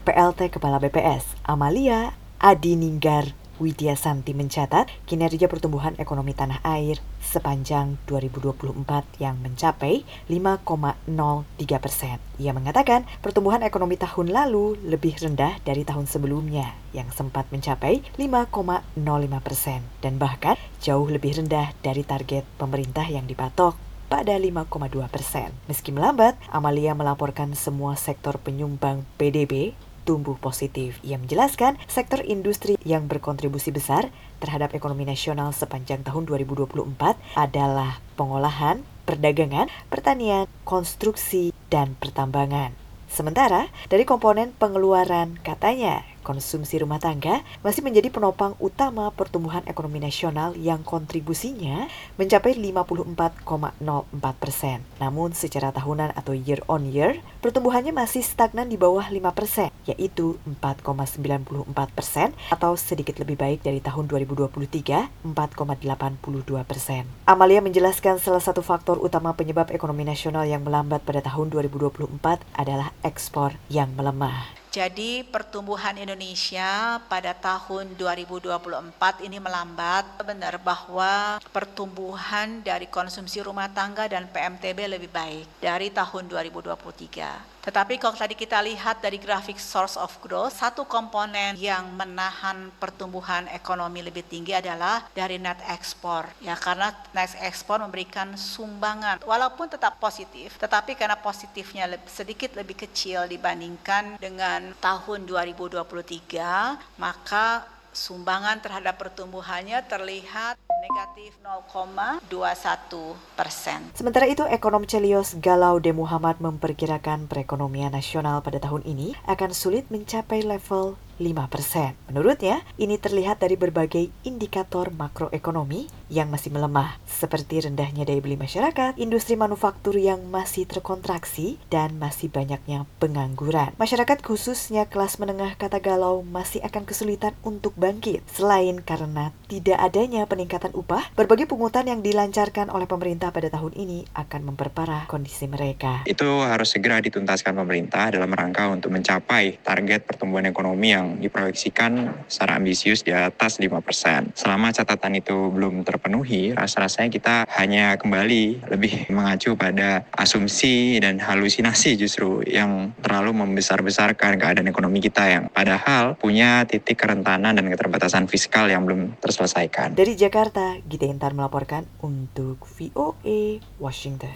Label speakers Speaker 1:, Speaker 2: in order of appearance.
Speaker 1: PLT Kepala BPS, Amalia Adininggar Widyasanti mencatat kinerja pertumbuhan ekonomi tanah air sepanjang 2024 yang mencapai 5,03%. Ia mengatakan pertumbuhan ekonomi tahun lalu lebih rendah dari tahun sebelumnya yang sempat mencapai 5,05% dan bahkan jauh lebih rendah dari target pemerintah yang dipatok pada 5,2%. Meski melambat, Amalia melaporkan semua sektor penyumbang PDB tumbuh positif. Ia menjelaskan sektor industri yang berkontribusi besar terhadap ekonomi nasional sepanjang tahun 2024 adalah pengolahan, perdagangan, pertanian, konstruksi, dan pertambangan. Sementara dari komponen pengeluaran, katanya konsumsi rumah tangga masih menjadi penopang utama pertumbuhan ekonomi nasional yang kontribusinya mencapai 54,04%. Namun secara tahunan atau year on year, pertumbuhannya masih stagnan di bawah 5%, yaitu 4,94% atau sedikit lebih baik dari tahun 2023, 4,82%. Amalia menjelaskan salah satu faktor utama penyebab ekonomi nasional yang melambat pada tahun 2024 adalah ekspor yang melemah.
Speaker 2: Jadi pertumbuhan Indonesia pada tahun 2024 ini melambat. Benar bahwa pertumbuhan dari konsumsi rumah tangga dan PMTB lebih baik dari tahun 2023. Tetapi kalau tadi kita lihat dari grafik source of growth, satu komponen yang menahan pertumbuhan ekonomi lebih tinggi adalah dari net export. Ya, karena net export memberikan sumbangan walaupun tetap positif, tetapi karena positifnya sedikit lebih kecil dibandingkan dengan tahun 2023, maka sumbangan terhadap pertumbuhannya terlihat negatif 0,21%.
Speaker 1: Sementara itu, ekonom Celios Galaude Muhammad memperkirakan perekonomian nasional pada tahun ini akan sulit mencapai level 5%. Menurutnya, ini terlihat dari berbagai indikator makroekonomi yang masih melemah, seperti rendahnya daya beli masyarakat, industri manufaktur yang masih terkontraksi, dan masih banyaknya pengangguran. Masyarakat khususnya kelas menengah, kata Galau, masih akan kesulitan untuk bangkit. Selain karena tidak adanya peningkatan upah, berbagai pungutan yang dilancarkan oleh pemerintah pada tahun ini akan memperparah kondisi mereka.
Speaker 3: Itu harus segera dituntaskan pemerintah dalam rangka untuk mencapai target pertumbuhan ekonomi yang diproyeksikan secara ambisius di atas 5%. Selama catatan itu belum terpenuhi, rasa-rasanya kita hanya kembali lebih mengacu pada asumsi dan halusinasi justru yang terlalu membesar-besarkan keadaan ekonomi kita yang padahal punya titik kerentanan dan keterbatasan fiskal yang belum terselesaikan.
Speaker 1: Dari Jakarta, Gita Intar melaporkan untuk VOA Washington.